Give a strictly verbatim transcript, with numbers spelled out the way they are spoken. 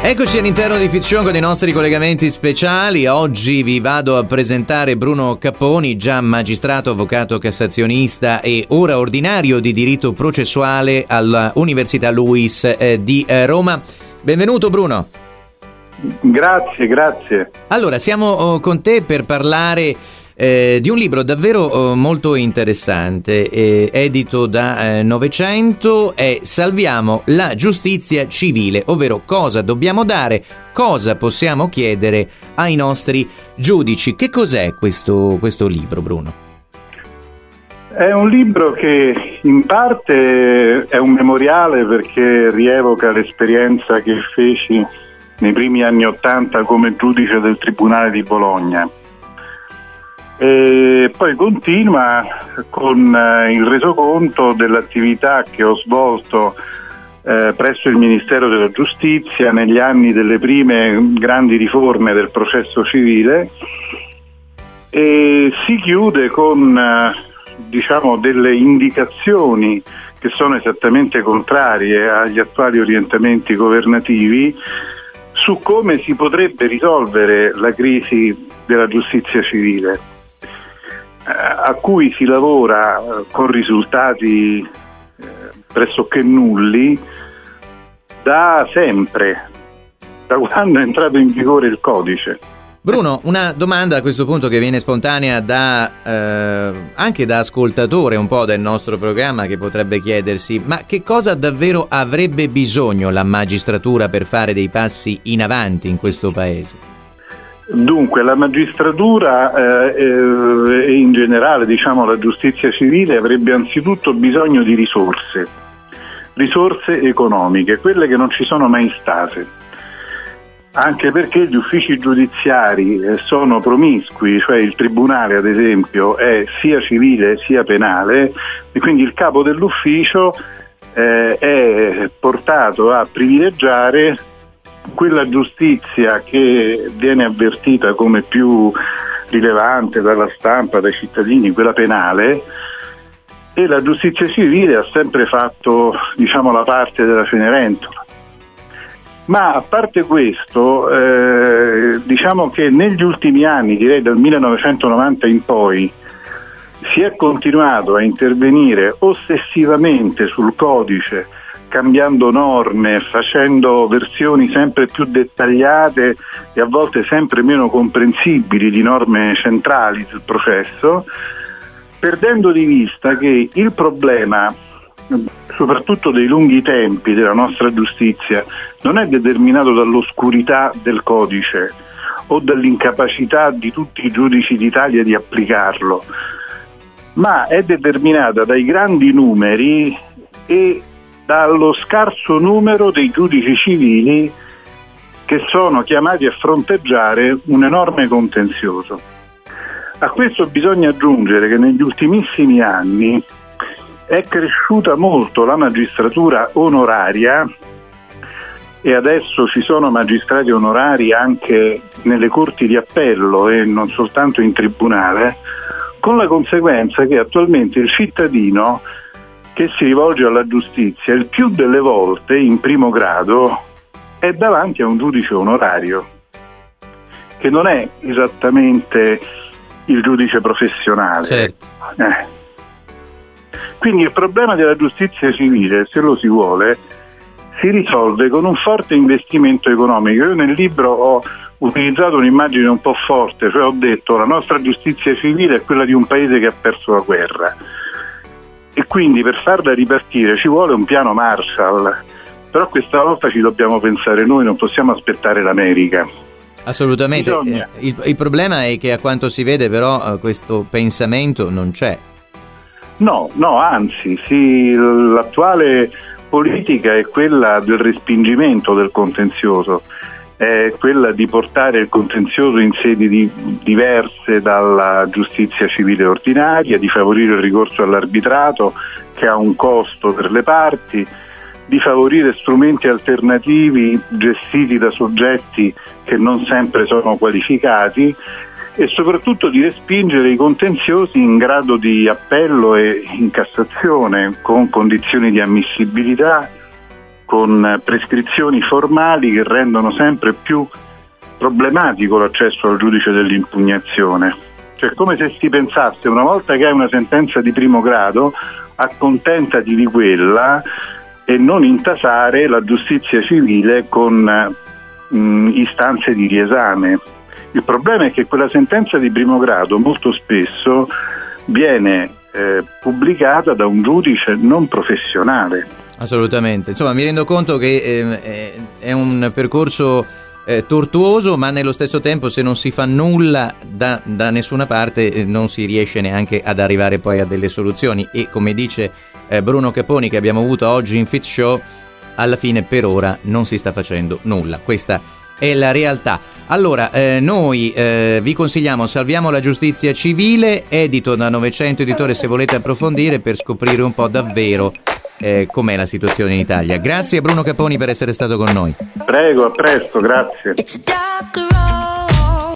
Eccoci all'interno di Fiction con i nostri collegamenti speciali. Oggi vi vado a presentare Bruno Capponi, già magistrato, avvocato cassazionista e ora ordinario di diritto processuale all'Università Luis eh, di eh, Roma. Benvenuto Bruno. Grazie, grazie. Allora, siamo oh, con te per parlare Eh, di un libro davvero oh, molto interessante, eh, edito da eh, Novecento, è Salviamo la giustizia civile, ovvero cosa dobbiamo dare, cosa possiamo chiedere ai nostri giudici. Che cos'è questo, questo libro, Bruno? È un libro che in parte è un memoriale perché rievoca l'esperienza che feci nei primi anni Ottanta come giudice del Tribunale di Bologna. E poi continua con eh, il resoconto dell'attività che ho svolto eh, presso il Ministero della Giustizia negli anni delle prime grandi riforme del processo civile, e si chiude con eh, diciamo delle indicazioni che sono esattamente contrarie agli attuali orientamenti governativi su come si potrebbe risolvere la crisi della giustizia civile, a cui si lavora con risultati eh, pressoché nulli da sempre, da quando è entrato in vigore il codice. Bruno, una domanda a questo punto che viene spontanea da eh, anche da ascoltatore un po' del nostro programma, che potrebbe chiedersi: ma che cosa davvero avrebbe bisogno la magistratura per fare dei passi in avanti in questo paese? Dunque, la magistratura eh, eh, e in generale diciamo la giustizia civile avrebbe anzitutto bisogno di risorse, risorse economiche, quelle che non ci sono mai state, anche perché gli uffici giudiziari eh, sono promiscui, cioè il tribunale ad esempio è sia civile sia penale, e quindi il capo dell'ufficio eh, è portato a privilegiare quella giustizia che viene avvertita come più rilevante dalla stampa, dai cittadini, quella penale, e la giustizia civile ha sempre fatto, diciamo, la parte della Cenerentola. Ma a parte questo, eh, diciamo che negli ultimi anni, direi dal millenovecentonovanta in poi, si è continuato a intervenire ossessivamente sul codice, cambiando norme, facendo versioni sempre più dettagliate e a volte sempre meno comprensibili di norme centrali sul processo, perdendo di vista che il problema, soprattutto dei lunghi tempi della nostra giustizia, non è determinato dall'oscurità del codice o dall'incapacità di tutti i giudici d'Italia di applicarlo, ma è determinata dai grandi numeri e dallo scarso numero dei giudici civili che sono chiamati a fronteggiare un enorme contenzioso. A questo bisogna aggiungere che negli ultimissimi anni è cresciuta molto la magistratura onoraria e adesso ci sono magistrati onorari anche nelle corti di appello e non soltanto in tribunale, con la conseguenza che attualmente il cittadino che si rivolge alla giustizia il più delle volte in primo grado è davanti a un giudice onorario, che non è esattamente il giudice professionale. Certo. Eh. Quindi il problema della giustizia civile, se lo si vuole, si risolve con un forte investimento economico. Io nel libro ho utilizzato un'immagine un po' forte, cioè ho detto la nostra giustizia civile è quella di un paese che ha perso la guerra. E quindi per farla ripartire ci vuole un piano Marshall, però questa volta ci dobbiamo pensare noi, non possiamo aspettare l'America. Assolutamente. Bisogna... il, il problema è che a quanto si vede però questo pensamento non c'è. No, no, anzi, sì, l'attuale politica è quella del respingimento del contenzioso, è quella di portare il contenzioso in sedi di, diverse dalla giustizia civile ordinaria, di favorire il ricorso all'arbitrato che ha un costo per le parti, di favorire strumenti alternativi gestiti da soggetti che non sempre sono qualificati e soprattutto di respingere i contenziosi in grado di appello e in Cassazione con condizioni di ammissibilità, con prescrizioni formali che rendono sempre più problematico l'accesso al giudice dell'impugnazione. Cioè, come se si pensasse, una volta che hai una sentenza di primo grado, accontentati di quella e non intasare la giustizia civile con mh, istanze di riesame. Il problema è che quella sentenza di primo grado molto spesso viene eh, pubblicata da un giudice non professionale. Assolutamente, insomma mi rendo conto che eh, è un percorso eh, tortuoso, ma nello stesso tempo se non si fa nulla da, da nessuna parte eh, non si riesce neanche ad arrivare poi a delle soluzioni, e come dice eh, Bruno Caponi, che abbiamo avuto oggi in Fitz Show, alla fine per ora non si sta facendo nulla. Questa è la realtà. Allora, eh, noi eh, vi consigliamo Salviamo la giustizia civile, edito da Novecento Editore, se volete approfondire per scoprire un po' davvero eh, com'è la situazione in Italia. Grazie a Bruno Caponi per essere stato con noi. Prego, a presto, grazie.